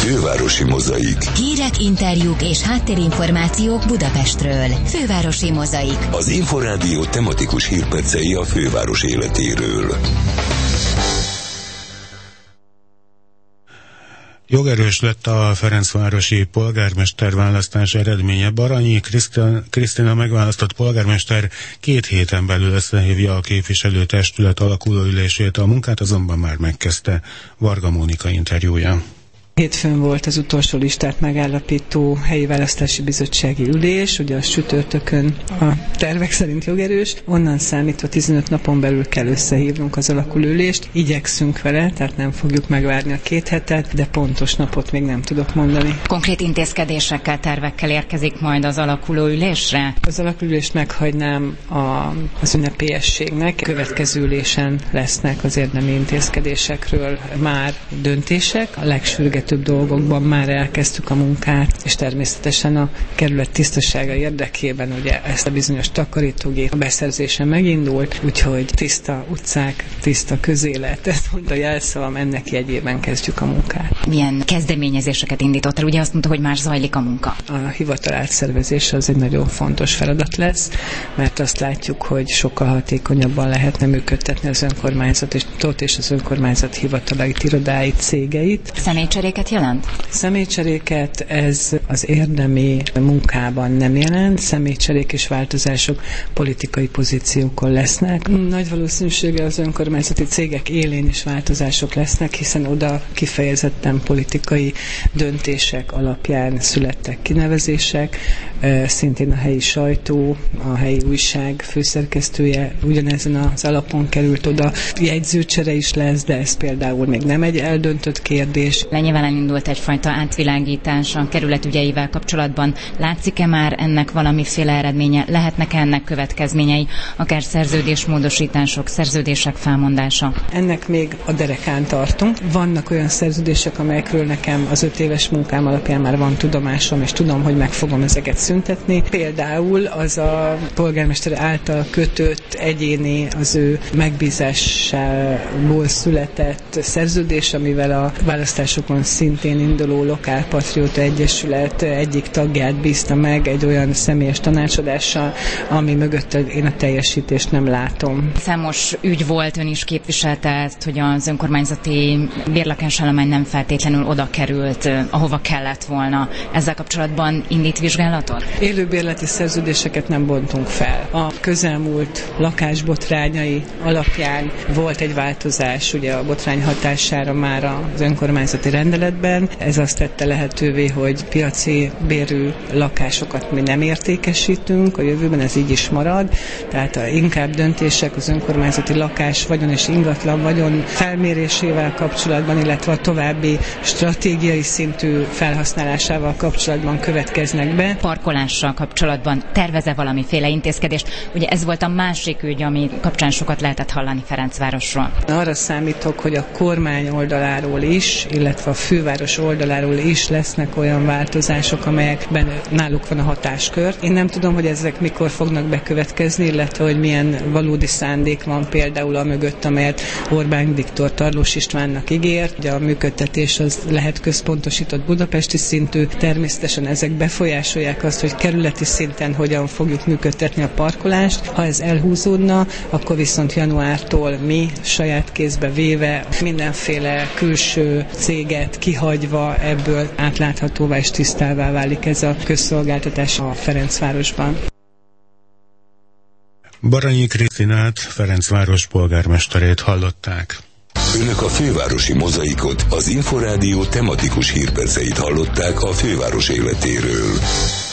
Fővárosi Mozaik. Hírek, interjúk és háttérinformációk Budapestről. Fővárosi Mozaik. Az Inforádió tematikus hírpercei a főváros életéről. Jogerős lett a ferencvárosi polgármester választás eredménye. Baranyi Krisztina megválasztott polgármester 2 héten belül összehívja a képviselőtestület alakulóülését, a munkát azonban már megkezdte. Varga Mónika interjúja. Hétfőn volt az utolsó listát megállapító helyi választási bizottsági ülés, ugye a sütörtökön a tervek szerint jogerős, onnan számítva 15 napon belül kell összehívnunk az alakulóülést, igyekszünk vele, tehát nem fogjuk megvárni a 2 hetet, de pontos napot még nem tudok mondani. Konkrét intézkedésekkel, tervekkel érkezik majd az alakulóülésre? Az alakulóülést meghagynám az ünnepélyességnek, következő ülésen lesznek az érdemi intézkedésekről már döntések, a legsürgetőbb dolgokban már elkezdtük a munkát, és természetesen a kerület tisztasága érdekében ugye ezt a bizonyos takarítógép beszerzése megindult, úgyhogy tiszta utcák, tiszta közélet, ez mondta a jelszavam, ennek jegyében kezdjük a munkát. Milyen kezdeményezéseket indított el? Ugye azt mondta, hogy már zajlik a munka. A hivatal átszervezése az egy nagyon fontos feladat lesz, mert azt látjuk, hogy sokkal hatékonyabban lehetne működtetni az önkormányzatot és az önkormányzat hivatalait, irodáit, cégeit. Személycseréket jelent? Személycseréket ez az érdemi munkában nem jelent. Személycserék és változások politikai pozíciókon lesznek. Nagy valószínűséggel az önkormányzati cégek élén is változások lesznek, hiszen oda kifejezetten politikai döntések alapján születtek kinevezések. Szintén a helyi sajtó, a helyi újság főszerkesztője ugyanezen az alapon került oda. Jegyzőcsere is lesz, de ez például még nem egy eldöntött kérdés. Nyilván elindult egyfajta átvilágítás a kerület ügyeivel kapcsolatban. Látszik-e már ennek valamiféle eredménye? Lehetnek ennek következményei? Akár szerződésmódosítások, szerződések felmondása? Ennek még a derekán tartunk. Vannak olyan szerződések, amelyekről nekem az 5 éves munkám alapján már van tudomásom, és tudom, hogy meg fogom ezeket szüntetni. Például az a polgármester által kötött egyéni, az ő megbízásából született szerződés, amivel a választásokon szintén induló Lokálpatrióta Egyesület egyik tagját bízta meg egy olyan személyes tanácsadással, ami mögött én a teljesítést nem látom. Számos ügy volt, ön is képviselte ezt, hogy az önkormányzati bérlakásállomány nem feltétlenül oda került, ahova kellett volna. Ezzel kapcsolatban indít vizsgálatot? Élőbérleti szerződéseket nem bontunk fel. A közelmúlt lakásbotrányai alapján volt egy változás, ugye a botrány hatására már az önkormányzati rendeletben. Ez azt tette lehetővé, hogy piaci bérű lakásokat mi nem értékesítünk, a jövőben ez így is marad, tehát inkább döntések az önkormányzati lakás, vagyon és ingatlan vagyon felmérésével kapcsolatban, illetve a további stratégiai szintű felhasználásával kapcsolatban következnek be. Parkolással kapcsolatban tervez-e valamiféle intézkedést? Ugye ez volt a másik ügy, ami kapcsán sokat lehetett hallani Ferencvárosról. Arra számítok, hogy a kormány oldaláról is, illetve a főváros oldaláról is lesznek olyan változások, amelyekben náluk van a hatáskör. Én nem tudom, hogy ezek mikor fognak bekövetkezni, illetve hogy milyen valódi szándék van például a mögött, amelyet Orbán Viktor Tarlós Istvánnak ígért. Ugye a működtetés az lehet központosított budapesti szintű, természetesen ezek befolyásolják azt, hogy kerületi szinten hogyan fogjuk működtetni a parkolást. Ha ez elhúzódna, akkor viszont januártól mi saját kézbe véve mindenféle külső céget kihagyva ebből átláthatóvá és tisztává válik ez a közszolgáltatás a Ferencvárosban. Baranyi Krisztinát, Ferencváros polgármesterét hallották. Önök a Fővárosi Mozaikot, az Inforádió tematikus hírperceit hallották a főváros életéről.